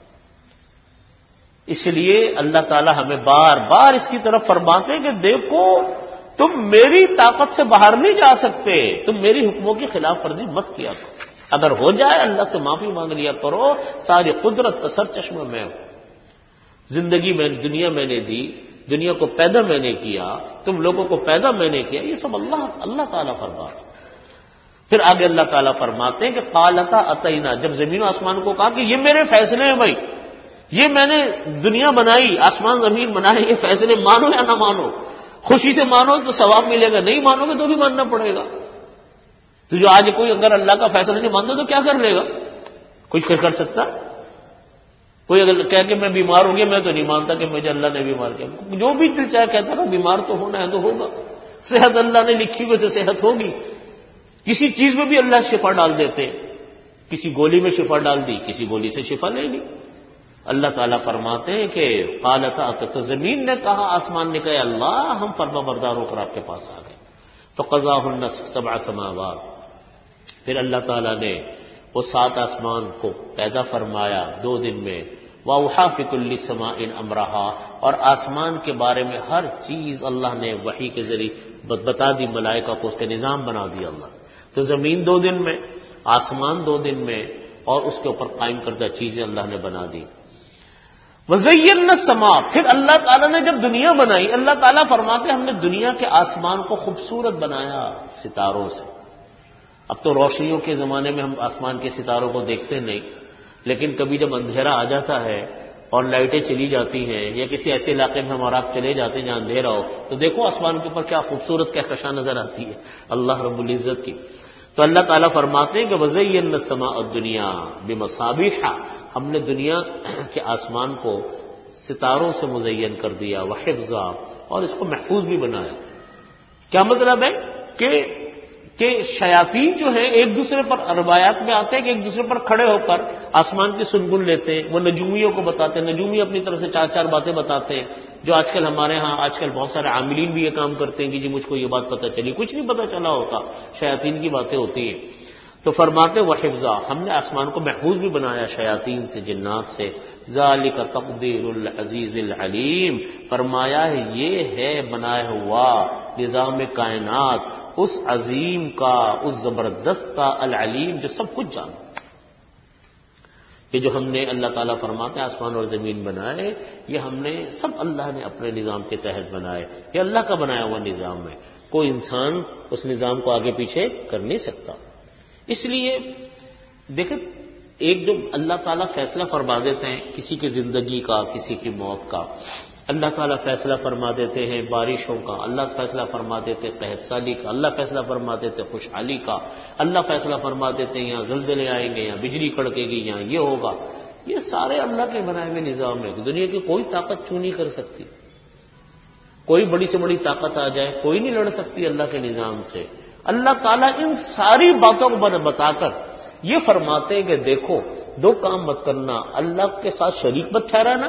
اس لیے اللہ تعالی ہمیں بار بار اس کی طرف فرماتے ہیں کہ دیکھو تم میری طاقت سے باہر نہیں جا سکتے، تم میری حکموں کی خلاف ورزی مت کیا کرو. اگر ہو جائے اللہ سے معافی مانگ لیا کرو. ساری قدرت کا سر چشمہ میں ہوں. زندگی میں دنیا میں نے دی، دنیا کو پیدا میں نے کیا، تم لوگوں کو پیدا میں نے کیا، یہ سب اللہ اللہ تعالیٰ فرماتا. پھر آگے اللہ تعالیٰ فرماتے ہیں کہ قالتا اتینا، جب زمین و آسمان کو کہا کہ یہ میرے فیصلے ہیں بھائی، یہ میں نے دنیا بنائی، آسمان زمین بنائے، یہ فیصلے مانو یا نہ مانو. خوشی سے مانو تو ثواب ملے گا، نہیں مانو گے تو بھی ماننا پڑے گا. تو جو آج کوئی اگر اللہ کا فیصلہ نہیں مانتا تو کیا کر لے گا؟ کچھ کر سکتا؟ کوئی اگر کہہ کہ میں بیمار ہو گیا، میں تو نہیں مانتا کہ مجھے اللہ نے بیمار کیا. جو بھی دل چاہے کہتا نا بیمار تو ہونا ہے تو ہوگا. صحت اللہ نے لکھی ہوئی تو صحت ہوگی. کسی چیز میں بھی اللہ شفا ڈال دیتے، کسی گولی میں شفا ڈال دی، کسی گولی سے شفا لے لی. اللہ تعالیٰ فرماتے ہیں کہ قالتا، تو زمین نے کہا، آسمان نے کہا اللہ ہم فرما بردار ہو کر آپ کے پاس آ گئے. فقضاہن سبع سماوات، پھر اللہ تعالیٰ نے وہ سات آسمان کو پیدا فرمایا دو دن میں. وَأَوْحَىٰ فِي كُلِّ سَمَاءٍ أَمْرَهَا، اور آسمان کے بارے میں ہر چیز اللہ نے وحی کے ذریعے بتا دی ملائکہ کو، اس کے نظام بنا دیا اللہ. تو زمین دو دن میں، آسمان دو دن میں، اور اس کے اوپر قائم کردہ چیزیں اللہ نے بنا دی. وَزَيَّنَّا السَّمَاءَ، پھر اللہ تعالیٰ نے جب دنیا بنائی، اللہ تعالیٰ فرماتے ہم نے دنیا کے آسمان کو خوبصورت بنایا ستاروں سے. اب تو روشنیوں کے زمانے میں ہم آسمان کے ستاروں کو دیکھتے نہیں، لیکن کبھی جب اندھیرا آ جاتا ہے اور لائٹیں چلی جاتی ہیں یا کسی ایسے علاقے میں ہم اور آپ چلے جاتے ہیں جہاں اندھیرا ہو، تو دیکھو آسمان کے اوپر کیا خوبصورت کہکشاں نظر آتی ہے اللہ رب العزت کی۔ تو اللہ تعالیٰ فرماتے ہیں کہ وَزَيَّنَّا السَّمَاءَ الدُّنْيَا بِمَصَابِيحَ، ہم نے دنیا کے آسمان کو ستاروں سے مزین کر دیا، وَحِفْظًا، اور اس کو محفوظ بھی بنایا۔ کیا مطلب ہے کہ کہ شیاطین جو ہیں ایک دوسرے پر روایات میں آتے ہیں کہ ایک دوسرے پر کھڑے ہو کر آسمان کی سنگن لیتے ہیں، وہ نجومیوں کو بتاتے ہیں، نجومی اپنی طرف سے چار چار باتیں بتاتے ہیں، جو آج کل ہمارے ہاں آج کل بہت سارے عاملین بھی یہ کام کرتے ہیں کہ جی مجھ کو یہ بات پتہ چلی، کچھ نہیں پتہ چلا ہوتا، شیاطین کی باتیں ہوتی ہیں۔ تو فرماتے وحفظا، ہم نے آسمان کو محفوظ بھی بنایا شیاطین سے، جنات سے۔ ذالک تقدیر العزیز العلیم، فرمایا ہے یہ ہے بنایا ہوا نظام کائنات اس عظیم کا، اس زبردست کا، العلیم جو سب کچھ جانتا۔ یہ جو ہم نے اللہ تعالیٰ فرماتے ہیں آسمان اور زمین بنائے، یہ ہم نے سب اللہ نے اپنے نظام کے تحت بنائے، یہ اللہ کا بنایا ہوا نظام ہے، کوئی انسان اس نظام کو آگے پیچھے کر نہیں سکتا۔ اس لیے دیکھیں، ایک جو اللہ تعالیٰ فیصلہ فرما دیتے ہیں کسی کی زندگی کا، کسی کی موت کا، اللہ تعالیٰ فیصلہ فرما دیتے ہیں بارشوں کا، اللہ فیصلہ فرما دیتے قحط سالی کا، اللہ فیصلہ فرما دیتے خوشحالی کا، اللہ فیصلہ فرما دیتے ہیں یہاں زلزلے آئیں گے، یہاں بجلی کڑکے گی، یہاں یہ ہوگا۔ یہ سارے اللہ کے بنائے ہوئے نظام ہے، دنیا کی کوئی طاقت چھو نہیں کر سکتی، کوئی بڑی سے بڑی طاقت آ جائے کوئی نہیں لڑ سکتی اللہ کے نظام سے۔ اللہ تعالیٰ ان ساری باتوں کو بتا کر یہ فرماتے ہیں کہ دیکھو دو کام مت کرنا، اللہ کے ساتھ شریک مت ٹھہرانا،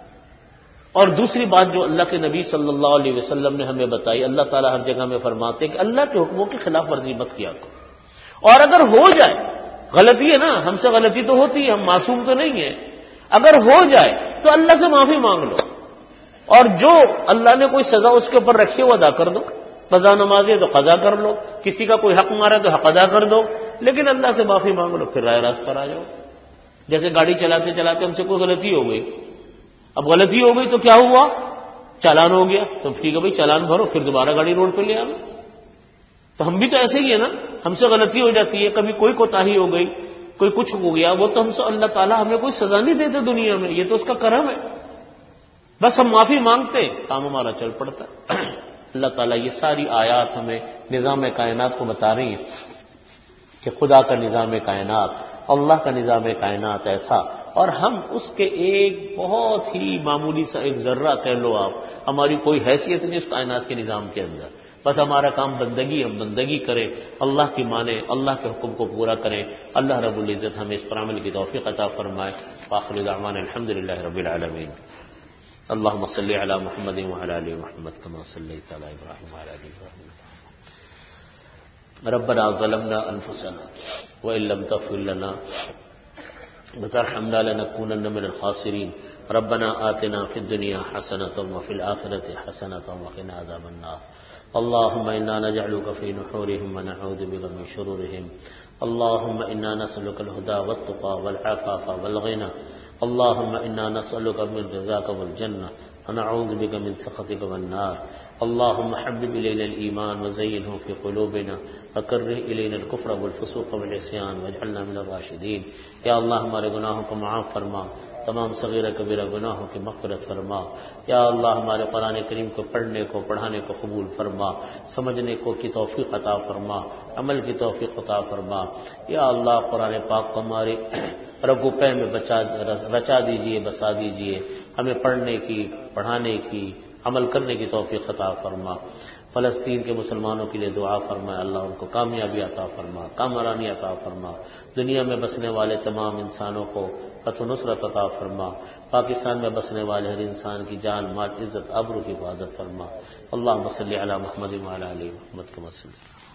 اور دوسری بات جو اللہ کے نبی صلی اللہ علیہ وسلم نے ہمیں بتائی، اللہ تعالیٰ ہر جگہ میں فرماتے ہیں کہ اللہ کے حکموں کی خلاف ورزی مت کیا کرو، اور اگر ہو جائے غلطی ہے نا، ہم سے غلطی تو ہوتی ہے، ہم معصوم تو نہیں ہیں، اگر ہو جائے تو اللہ سے معافی مانگ لو، اور جو اللہ نے کوئی سزا اس کے اوپر رکھی وہ ادا کر دو، قضا نماز ہے تو قضا کر لو، کسی کا کوئی حق مارا تو حق ادا کر دو، لیکن اللہ سے معافی مانگ لو، پھر راہ راست پر آ جاؤ۔ جیسے گاڑی چلاتے چلاتے ہم سے کوئی غلطی ہو گئی، اب غلطی ہو گئی تو کیا ہوا، چالان ہو گیا، تو ٹھیک ہے بھائی چالان بھرو، پھر دوبارہ گاڑی روڈ پہ لے آنا۔ تو ہم بھی تو ایسے ہی ہے نا، ہم سے غلطی ہو جاتی ہے، کبھی کوئی کوتاہی ہو گئی، کوئی کچھ ہو گیا، وہ تو ہم سے اللہ تعالیٰ ہمیں کوئی سزا نہیں دیتے دنیا میں، یہ تو اس کا کرم ہے، بس ہم معافی مانگتے کام ہمارا چل پڑتا ہے۔ اللہ تعالیٰ یہ ساری آیات ہمیں نظام کائنات کو بتا رہی ہیں کہ خدا کا نظام کائنات، اللہ کا نظام کائنات ایسا، اور ہم اس کے ایک بہت ہی معمولی سا ایک ذرہ کہہ لو آپ، ہماری کوئی حیثیت نہیں اس کائنات کے نظام کے اندر، بس ہمارا کام بندگی، ہم بندگی کریں، اللہ کی مانیں، اللہ کے حکم کو پورا کریں۔ اللہ رب العزت ہمیں اس پر عمل کی توفیق عطا فرمائے۔ وآخر دعوانا الحمدللہ رب العالمین۔ اللهم صل على محمد وعلى ال محمد كما صليت على ابراهيم وعلى ال ابراهيم۔ ربنا ظلمنا انفسنا وان لم تغفر لنا وترحمنا لنكونن من الخاسرين۔ ربنا آتنا في الدنيا حسنة وفي الآخرة حسنة وقنا عذاب النار۔ اللهم إنا نجعلك في نحورهم ونعوذ بك من شرورهم۔ اللهم إنا نسألك الهدى والتقى والعفاف والغنى۔ اللهم إنا نسألك من رضاك والجنة ونعوذ بك من سخطك والنار۔ اللهم حبب إلينا الإيمان وزينه في قلوبنا وكره إلينا الكفر والفسوق والعصيان واجعلنا من الراشدين۔ یا اللہ ہمارے گناہوں کو معاف فرما، تمام صغیرہ کبیرہ گناہوں کی مغفرت فرما۔ یا اللہ ہمارے قرآن کریم کو پڑھنے کو پڑھانے کو قبول فرما، سمجھنے کو کی توفیق عطا فرما، عمل کی توفیق عطا فرما۔ یا اللہ قرآن پاک کو ہمارے رگو پہ میں بچا رچا دیجئے، بسا دیجئے، ہمیں پڑھنے کی، پڑھانے کی، عمل کرنے کی توفیق عطا فرما۔ فلسطین کے مسلمانوں کے لیے دعا فرما، اللہ ان کو کامیابی عطا فرما، کامرانی عطا فرما۔ دنیا میں بسنے والے تمام انسانوں کو فتح و نصرت عطا فرما۔ پاکستان میں بسنے والے ہر انسان کی جان، مال، عزت، آبرو کی حفاظت فرما۔ اللہم صلی علی محمد وعلی آل محمد کما صلی